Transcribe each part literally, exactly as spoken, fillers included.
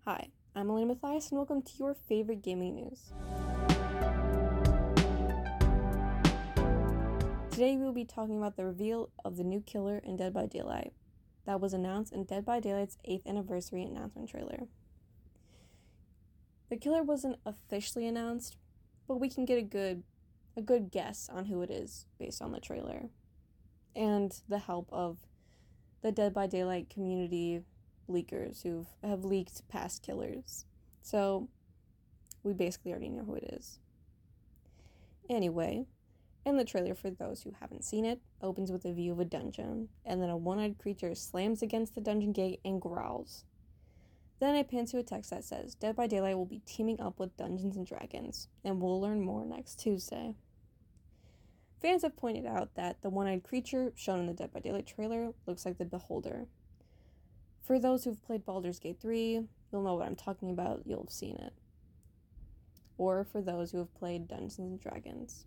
Hi, I'm Elena Mathias, and welcome to your favorite gaming news. Today we will be talking about the reveal of the new killer in Dead by Daylight that was announced in Dead by Daylight's eighth anniversary announcement trailer. The killer wasn't officially announced, but we can get a good a good guess on who it is based on the trailer and the help of the Dead by Daylight community leakers who have leaked past killers. So we basically already know who it is. Anyway, in the trailer, for those who haven't seen it, opens with a view of a dungeon, and then a one-eyed creature slams against the dungeon gate and growls. Then it pans to a text that says, Dead by Daylight will be teaming up with Dungeons and Dragons, and we'll learn more next Tuesday. Fans have pointed out that the one-eyed creature shown in the Dead by Daylight trailer looks like the Beholder. For those who've played Baldur's Gate three, you'll know what I'm talking about, you'll have seen it. Or for those who have played Dungeons and Dragons.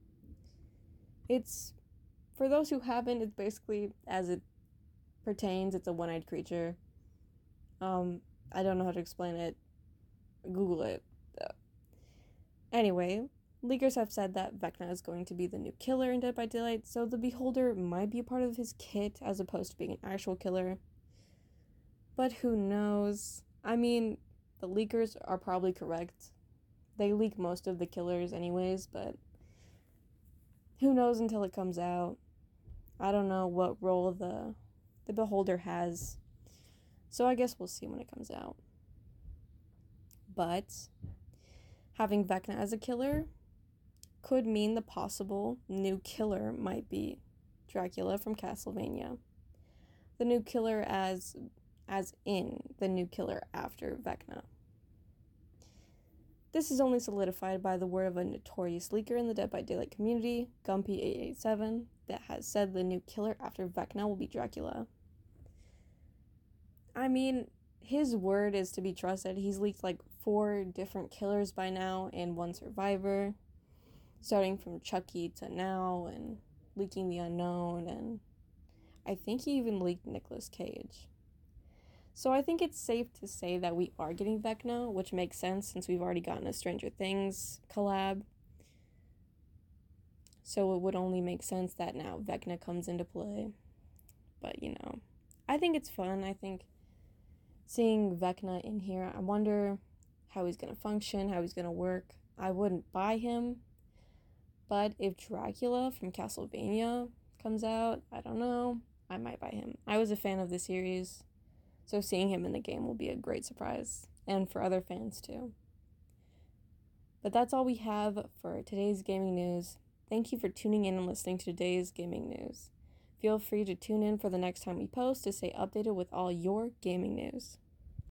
It's, for those who haven't, it's basically, as it pertains, it's a one-eyed creature. Um, I don't know how to explain it. Google it. Anyway, leakers have said that Vecna is going to be the new killer in Dead by Daylight, so the Beholder might be a part of his kit as opposed to being an actual killer. But who knows? I mean, the leakers are probably correct. They leak most of the killers anyways, but who knows until it comes out. I don't know what role the the Beholder has, so I guess we'll see when it comes out. But having Vecna as a killer could mean the possible new killer might be Dracula from Castlevania. The new killer as as in the new killer after Vecna. This is only solidified by the word of a notorious leaker in the Dead by Daylight community, Gumpy eight eight seven, that has said the new killer after Vecna will be Dracula. I mean, his word is to be trusted. He's leaked like four different killers by now and one survivor, starting from Chucky to now and leaking the unknown, and I think he even leaked Nicolas Cage. So I think it's safe to say that we are getting Vecna, which makes sense since we've already gotten a Stranger Things collab. So it would only make sense that now Vecna comes into play. But, you know, I think it's fun. I think seeing Vecna in here, I wonder how he's going to function, how he's going to work. I wouldn't buy him. But if Dracula from Castlevania comes out, I don't know, I might buy him. I was a fan of the series. So seeing him in the game will be a great surprise, and for other fans too. But that's all we have for today's gaming news. Thank you for tuning in and listening to today's gaming news. Feel free to tune in for the next time we post to stay updated with all your gaming news.